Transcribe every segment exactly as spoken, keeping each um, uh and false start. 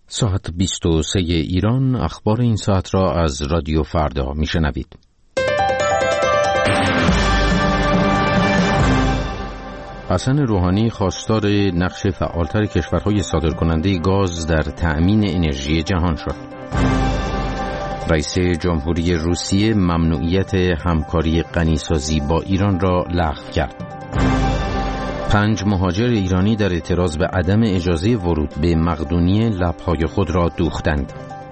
ساعت بیست و سه ایران، اخبار این ساعت را از رادیو فردا میشنوید. حسن روحانی خواستار نقش فعالتر کشورهای صادرکننده گاز در تأمین انرژی جهان شد. رئیس جمهوری روسیه ممنوعیت همکاری غنیسازی با ایران را لغو کرد. پنج مهاجر ایرانی در اعتراض به عدم اجازه ورود به مقدونیه لب‌های خود را دوختند.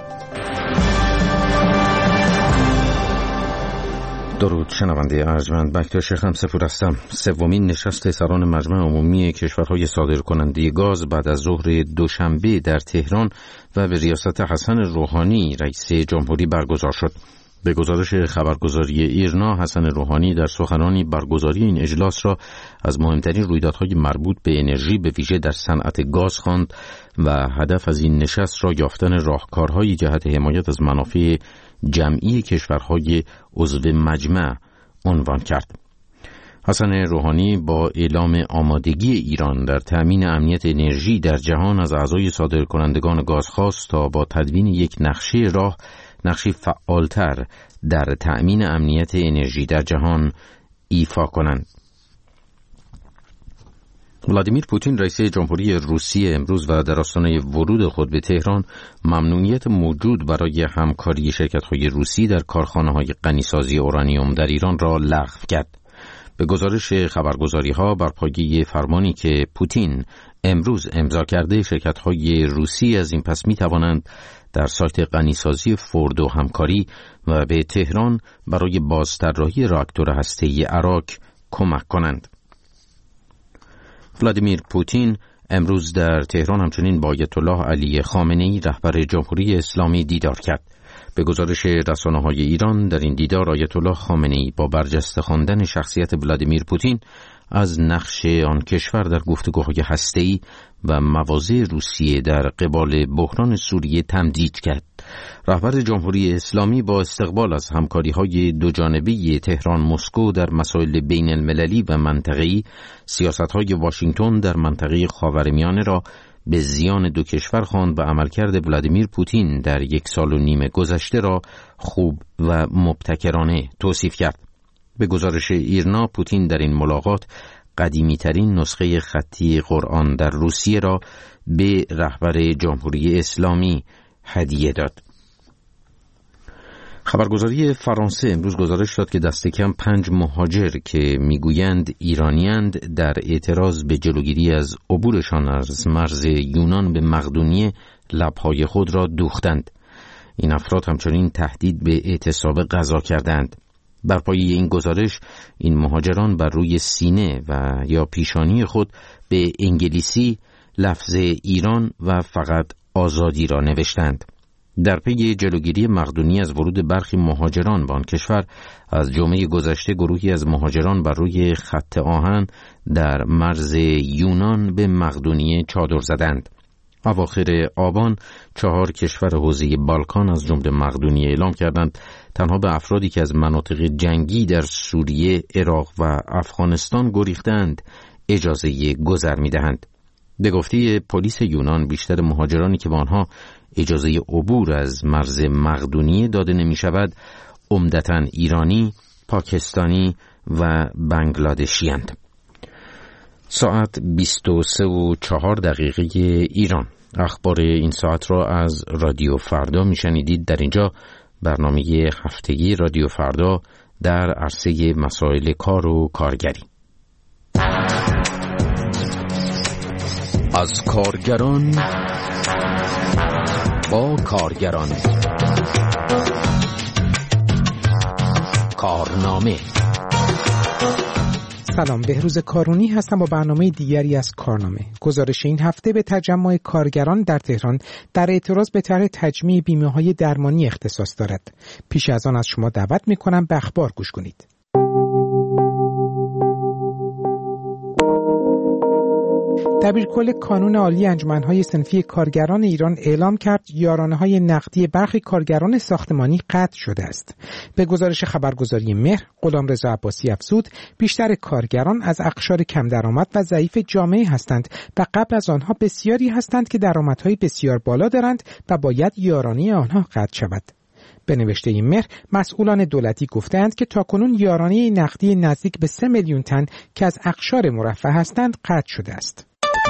درود شنونده ارجمند، بکتر شیخ همسفور هستم. سومین نشست سران مجمع عمومی کشورهای صادرکننده گاز بعد از ظهر دوشنبه در تهران و به ریاست حسن روحانی رئیس جمهوری برگزار شد. به گزارش خبرگزاری ایرنا، حسن روحانی در سخنرانی برگزاری این اجلاس را از مهمترین رویدادهای مربوط به انرژی به ویژه در صنعت گاز خواند و هدف از این نشست را یافتن راهکارهای جهت حمایت از منافع جمعی کشورهای عضو مجمع عنوان کرد. حسن روحانی با اعلام آمادگی ایران در تأمین امنیت انرژی در جهان از اعضای صادرکنندگان گاز خواست تا با تدوین یک نقشه راه نقشی فعالتر در تأمین امنیت انرژی در جهان ایفا کنند. ولادیمیر پوتین رئیس جمهوری روسیه امروز و در آستانه ورود خود به تهران ممنوعیت موجود برای همکاری شرکت‌های روسی در کارخانه‌های غنیسازی اورانیوم در ایران را لغو کرد. به گزارش خبرگزاری‌ها بر پایه فرمانی که پوتین امروز امضا کرده، شرکت‌های روسی از این پس می‌توانند در سایت غنیسازی فوردو همکاری و به تهران برای بازطراحی راکتور هسته‌ای اراک کمک کنند. ولادیمیر پوتین امروز در تهران همچنین با آیت الله علی خامنه‌ای رهبر جمهوری اسلامی دیدار کرد. به گزارش رسانه‌های ایران، در این دیدار آیت الله خامنه‌ای با برجسته خواندن شخصیت ولادیمیر پوتین از نقش آن کشور در گفتگوهای هسته‌ای و مواضع روسیه در قبال بحران سوریه تمجید کرد. رهبر جمهوری اسلامی با استقبال از همکاری‌های دوجانبه تهران مسکو در مسائل بین المللی و منطقه‌ای، سیاست‌های واشنگتن در منطقه خاورمیانه را به زیان دو کشور خواند و عملکرد ولادیمیر پوتین در یک سال و نیم گذشته را خوب و مبتکرانه توصیف کرد. به گزارش ایرنا، پوتین در این ملاقات قدیمی‌ترین نسخه خطی قرآن در روسیه را به رهبر جمهوری اسلامی هدیه داد. خبرگزاری فرانسه امروز گزارش داد که دست کم پنج مهاجر که میگویند ایرانی‌اند در اعتراض به جلوگیری از عبورشان از مرز یونان به مقدونیه لب‌های خود را دوختند. این افراد همچنین تهدید به اعتصاب غذا کردند. بر پایه این گزارش، این مهاجران بر روی سینه و یا پیشانی خود به انگلیسی لفظ ایران و فقط آزادی را نوشتند. در پی جلوگیری مقدونیه از ورود برخی مهاجران به آن کشور، از جمعه گذشته گروهی از مهاجران بر روی خط آهن در مرز یونان به مقدونیه چادر زدند. اواخر آبان چهار کشور حوزه بالکان از جمله مقدونیه اعلام کردند تنها به افرادی که از مناطق جنگی در سوریه، عراق و افغانستان گریختند اجازه گذر می‌دهند. به گفته پلیس یونان، بیشتر مهاجرانی که به آنها اجازه عبور از مرز مقدونیه داده نمی‌شود عمدتاً ایرانی، پاکستانی و بنگلادشی اند. ساعت بیست و سه و چهار دقیقه ایران. اخبار این ساعت را از رادیو فردا میشنیدید. در اینجا برنامه هفتگی رادیو فردا در عرصه مسائل کار و کارگری. از کارگران با کارگران، کارنامه. سلام، بهروز کارونی هستم با برنامه دیگری از کارنامه. گزارش این هفته به تجمع کارگران در تهران در اعتراض به طرح تجمیع بیمه‌های درمانی اختصاص دارد. پیش از آن از شما دعوت می‌کنم به اخبار گوش کنید. دبیرکل کانون عالی انجمن‌های صنفی کارگران ایران اعلام کرد یارانه‌های نقدی برخی کارگران ساختمانی قطع شده است. به گزارش خبرگزاری مهر، غلامرضا عباسی افزود بیشتر کارگران از اقشار کم درآمد و ضعیف جامعه هستند و قبل از آنها بسیاری هستند که درآمدهای بسیار بالا دارند و باید یارانه آنها قطع شود. به نوشته مهر، مسئولان دولتی گفتند که تاکنون یارانه نقدی نزدیک به سه میلیون تن که از اقشار مرفه هستند قطع شده است.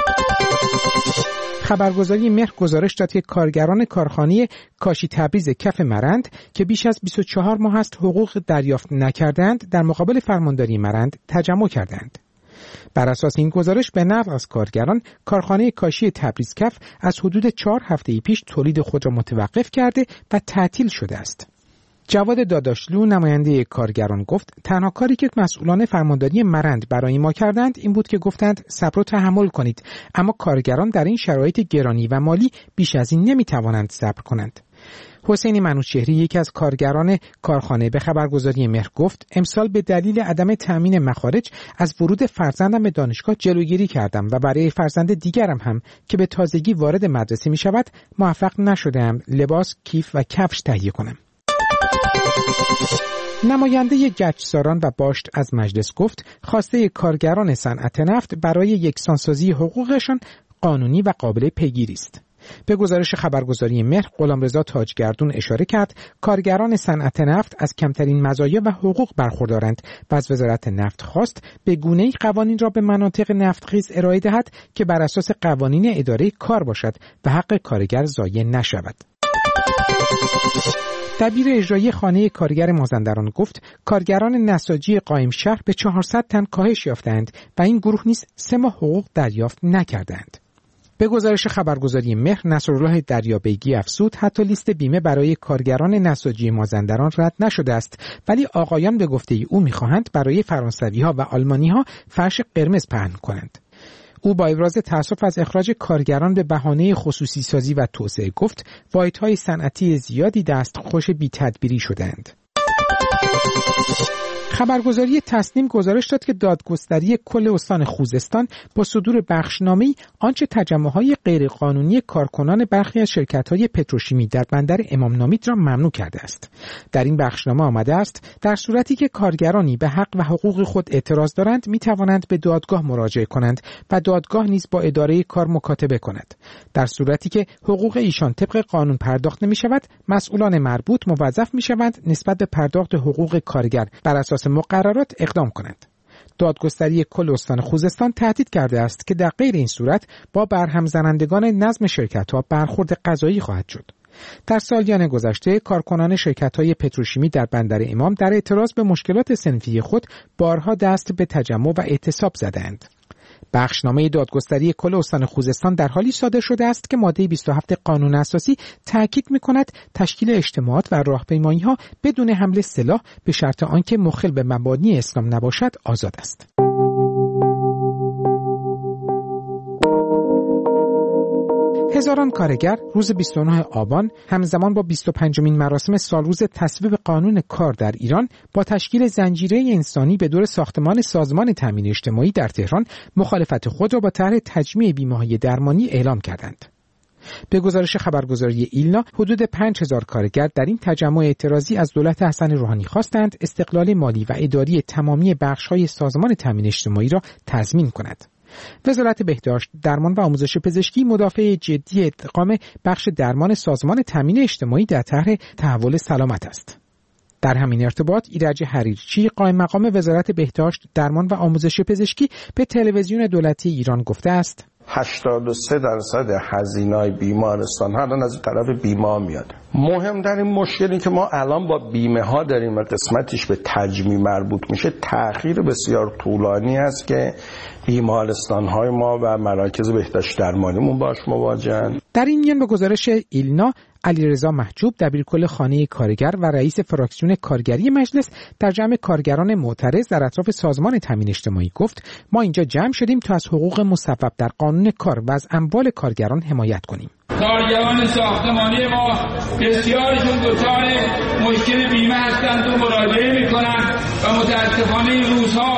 خبرگزاری مهر گزارش داد که کارگران کارخانه کاشی تبریز کف مرند که بیش از بیست و چهار ماه است حقوق دریافت نکردند، در مقابل فرمانداری مرند تجمع کردند. بر اساس این گزارش به نقل از کارگران، کارخانه کاشی تبریز کف از حدود چهار هفته پیش تولید خود را متوقف کرده و تعطیل شده است. جواد داداشلو نماینده کارگران گفت تنها کاری که مسئولان فرمانداری مرند برای ما کردند این بود که گفتند صبر و تحمل کنید، اما کارگران در این شرایط گرانی و مالی بیش از این نمیتوانند صبر کنند. حسین منوچهری یکی از کارگران کارخانه به خبرگزاری مهر گفت امسال به دلیل عدم تامین مخارج از ورود فرزندم به دانشگاه جلوگیری کردم و برای فرزند دیگرم هم که به تازگی وارد مدرسه می شود موفق نشدم لباس، کیف و کفش تهیه کنم. نماینده گچساران و باشت از مجلس گفت خواسته کارگران صنعت نفت برای یکسانسازی حقوقشان قانونی و قابل پیگیری است. به گزارش خبرگزاری مهر، غلامرضا تاجگردون اشاره کرد کارگران صنعت نفت از کمترین مزایا و حقوق برخوردارند و از وزارت نفت خواست به گونه‌ای قوانین را به مناطق نفتخیز ارائه دهد که بر اساس قوانین اداره کار باشد و حق کارگر ضایع نشود. دبیر اجرایی خانه کارگر مازندران گفت کارگران نساجی قائم شهر به چهارصد تن کاهش یافتند و این گروه نیز سه ماه حقوق دریافت نکردند. به گزارش خبرگزاری مهر، نصرالله دریابیگی افزود حتی لیست بیمه برای کارگران نساجی مازندران رد نشده است، ولی آقایان به گفته او می‌خواهند برای فرانسوی‌ها و آلمانی‌ها فرش قرمز پهن کنند. او با ابراز تأسف از اخراج کارگران به بهانه خصوصی سازی و توسعه گفت واحدهای صنعتی زیادی دستخوش بی‌تدبیری شدند. خبرگزاری تصنیم گزارش داد که دادگستری کل استان خوزستان با صدور بخشنامه‌ای آنچه تجمع‌های غیرقانونی کارکنان برخی از شرکت‌های پتروشیمی در بندر امام نامید را ممنوع کرده است. در این بخشنامه آمده است در صورتی که کارگرانی به حق و حقوق خود اعتراض دارند می‌توانند به دادگاه مراجعه کنند و دادگاه نیز با اداره کار مکاتبه کند. در صورتی که حقوق ایشان طبق قانون پرداخت نمی‌شود، مسئولان مربوط موظف می‌شوند نسبت به پرداخت حقوق کارگر بر اساس مقررات اقدام کنند. دادگستری کل استان خوزستان تهدید کرده است که در غیر این صورت با برهم زنندگان نظم شرکت‌ها برخورد قضایی خواهد شد. در سالیان گذشته کارکنان شرکت‌های پتروشیمی در بندر امام در اعتراض به مشکلات صنفی خود بارها دست به تجمع و اعتصاب زدند. بخشنامه دادگستری کل استان خوزستان در حالی صادر شده است که ماده بیست و هفت قانون اساسی تاکید می‌کند تشکیل اجتماعات و راهپیمایی‌ها بدون حمل سلاح به شرط آنکه مخل به مبانی اسلام نباشد آزاد است. هزاران کارگر روز بیست و نهم آبان همزمان با بیست و پنجمین مراسم سالروز تصویب قانون کار در ایران با تشکیل زنجیره انسانی به دور ساختمان سازمان تامین اجتماعی در تهران مخالفت خود را با طرح تجمیع بیمه‌های درمانی اعلام کردند. به گزارش خبرگزاری ایلنا حدود پنج هزار کارگر در این تجمع اعتراضی از دولت حسن روحانی خواستند استقلال مالی و اداری تمامی بخش‌های سازمان تامین اجتماعی را تضمین کند. وزارت بهداشت، درمان و آموزش پزشکی مدافع جدی ادغام بخش درمان سازمان تامین اجتماعی در طرح تحول سلامت است. در همین ارتباط ایرج حریرچی قائم مقام وزارت بهداشت، درمان و آموزش پزشکی به تلویزیون دولتی ایران گفته است هشتاد و سه درصد هزینه‌های بیمارستان الان از طرف بیمه میاد. مهمترین مشکلی که ما الان با بیمه ها داریم و قسمتش به تجمیع مربوط میشه تأخیر بسیار طولانی است که بیمارستان های ما و مراکز بهداشت درمانیمون باش مواجهن. در این میان به گزارش ایلنا علیرضا محجوب دبیرکل خانه کارگر و رئیس فراکسیون کارگری مجلس در جمع کارگران معترض در اطراف سازمان تامین اجتماعی گفت ما اینجا جمع شدیم تا از حقوق مصوب در قانون کار و از اموال کارگران حمایت کنیم. کارگران ساختمانی ما بسیارشون دچار مشکل بیمه هستند و مراجعه میکنند و متاسفانه این روزها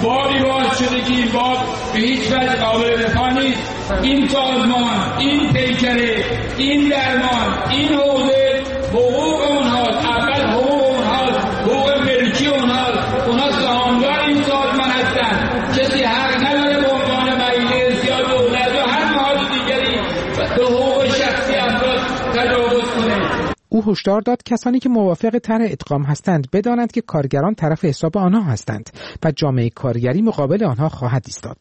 بابی باز شده که این باب به هیچ وجه قابل دفاع نیست. این سازمان، این پیکره، این درمان، این حوزه حقوق اونهاست، اول حقوق اونهاست، حقوق ملکی اونهاست، اونها سهامدار این سازمان هستن. کسی حق نداره به عنوان مجلس یا دولت یا هر نهاد دیگری به حقوق شخصی افراد تجاوز کنه. او هشدار داد کسانی که موافق طرح ادغام هستند بدانند که کارگران طرف حساب آنها هستند و جامعه کارگری مقابل آنها خواهد ایستاد.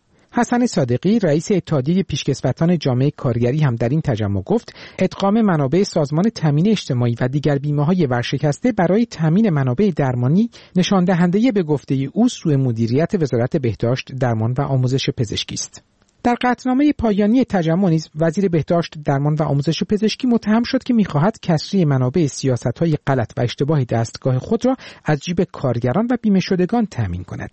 حسن صادقی رئیس اتحادیه پیشکسوتان جامعه کارگری هم در این تجمع گفت ادغام منابع سازمان تامین اجتماعی و دیگر بیمه‌های ورشکسته برای تامین منابع درمانی نشان دهنده به گفته او سوء مدیریت وزارت بهداشت، درمان و آموزش پزشکی است. در قطعنامه پایانی تجمع نیز وزیر بهداشت، درمان و آموزش پزشکی متهم شد که می‌خواهد کسری منابع سیاست‌های غلط و اشتباه دستگاه خود را از جیب کارگران و بیمه شدگان تامین کند.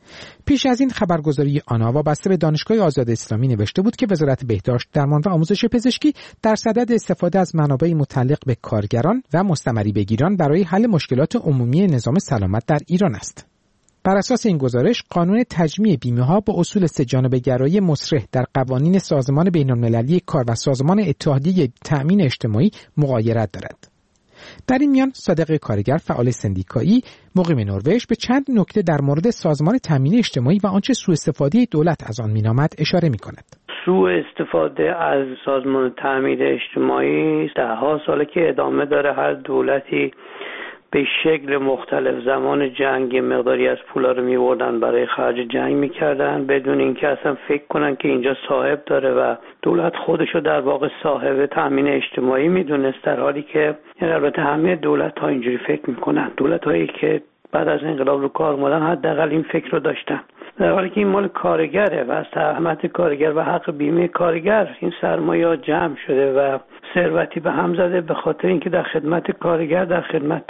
پیش از این خبرگزاری آنا وابسته به دانشگاه آزاد اسلامی نوشته بود که وزارت بهداشت، درمان و آموزش پزشکی در صدد استفاده از منابع متعلق به کارگران و مستمری بگیران برای حل مشکلات عمومی نظام سلامت در ایران است. بر اساس این گزارش، قانون تجمیع بیمه‌ها با اصول سه‌جانبه‌گرایی مصرح در قوانین سازمان بین‌المللی کار و سازمان اتحادیه تأمین اجتماعی مغایرت دارد. در این میان صادق کارگر، فعال سندیکایی مقیم نروژ، به چند نکته در مورد سازمان تأمین اجتماعی و آنچه سوء استفاده دولت از آن می‌نامد اشاره می‌کند. سوء استفاده از سازمان تأمین اجتماعی ده ها ساله که ادامه داره. هر دولتی به شکل مختلف زمان جنگ مقداری از پولا رو می‌بردن برای خرج جنگ می‌کردن بدون اینکه اصلا فکر کنن که اینجا صاحب داره و دولت خودشو در واقع صاحب تأمین اجتماعی می‌دونست، در حالی که یعنی البته همه دولت‌ها اینجوری فکر می‌کنن. دولت‌هایی که بعد از انقلاب رو کار اومدن حداقل این فکر رو داشتن، در حالی که این مال کارگره و از تهمت کارگر و حق بیمه کارگر این سرمایه جمع شده و ثروتی به هم زده به خاطر اینکه در خدمت کارگر، در خدمت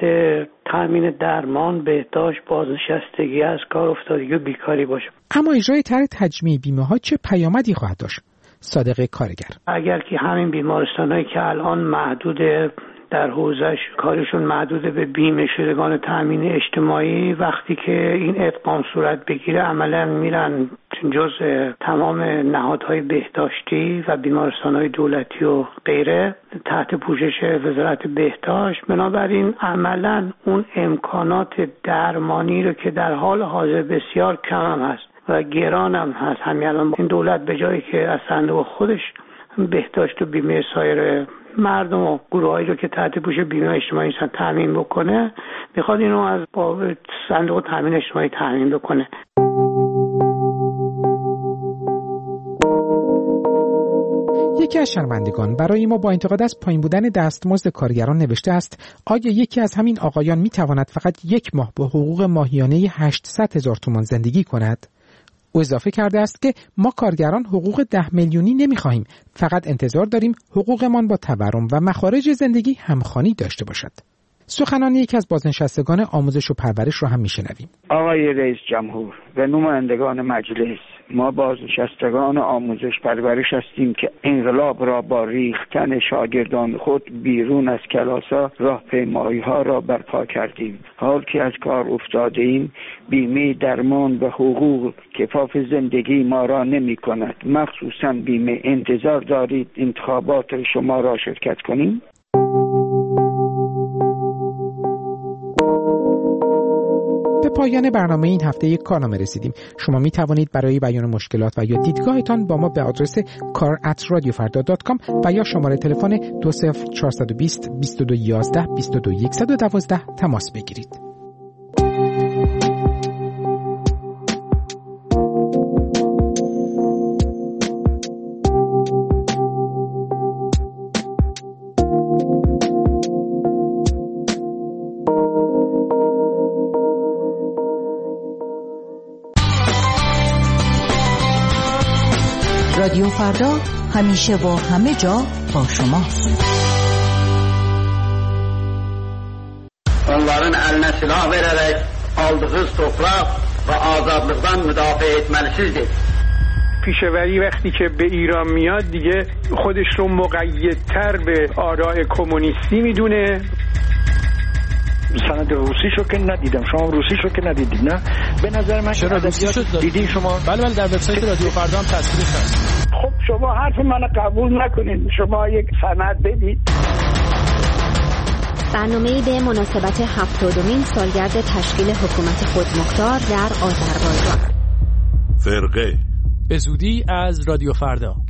تامین درمان، بهداشت، بازنشستگی از کار افتادگی و بیکاری باشه. اما اجرای طرح تجمیع بیمه ها چه پیامدی خواهد داشت؟ صادق کارگر: اگر که همین بیمارستانایی که الان محدود در حوزش کارشون محدود به بیمه شدگان تامین اجتماعی، وقتی که این ادغام صورت بگیره عملا میرن جزء تمام نهادهای بهداشتی و بیمارستانهای دولتی و غیره تحت پوشش وزارت بهداشت. بنابراین عملا اون امکانات درمانی رو که در حال حاضر بسیار کم هم هست و گران هم هست، همین الان این دولت به جایی که از صندوق خودش بهداشت و بیمه سایر مردم و گروهایی رو که تحت پوش بیمه اجتماعی هستن تامین بکنه، میخواد اینو از با صندوق تامین اجتماعی تامین بکنه. یکی از شنوندگان برای ما با انتقاد از پایین بودن دستمزد کارگران نوشته است: آیا یکی از همین آقایان میتواند فقط یک ماه با حقوق ماهیانه هشتصد هزار تومان زندگی کند؟ او اضافه کرده است که ما کارگران حقوق ده میلیونی نمیخواهیم، فقط انتظار داریم حقوقمان با تورم و مخارج زندگی همخوانی داشته باشد. سخنان یکی از بازنشستگان آموزش و پرورش را هم میشنویم. آقای رئیس جمهور و نمایندگان مجلس، ما بازنشستگان آموزش پرورش هستیم که انقلاب را با ریختن شاگردان خود بیرون از کلاس‌ها راهپیمایی‌ها را برپا کردیم. حال که از کار افتاده‌ایم، بیمه درمان و حقوق کفاف زندگی ما را نمی‌کند. مخصوصاً بیمه انتظار دارید انتخابات شما را شرکت کنیم؟ به پایان برنامه این هفته یک کارنامه رسیدیم. شما می توانید برای بیان مشکلات و یا دیدگاهتان با ما به آدرس کار ات رادیو فردا دات کام و یا شماره تلفن دو صفر چهار دو صفر بیست و دو یازده بیست و دو صد و دوازده تماس بگیرید. رادیو فردا همیشه و همه جا با şumaست. Onların eline silah vererek aldığı toprak ve azadlıktan müdafaa etmelisizdir. پیشوری وقتی که به ایران میاد دیگه خودش رو مقیدتر به آراء کمونیستی میدونه. سند روسی شو که ندیدم، شما روسی شو که ندیدید نه؟ به نظر من چرا روسی شد دیدین شما؟ بله بله در وبسایت رادیو فردا هم تصویرش هست. خب شما حرف منو قبول نکنید، شما یک سند بدید. برنامه‌ای به مناسبت هفتادمین سالگرد تشکیل حکومت خودمختار در آذربایجان. فرقه به زودی از رادیو فردا.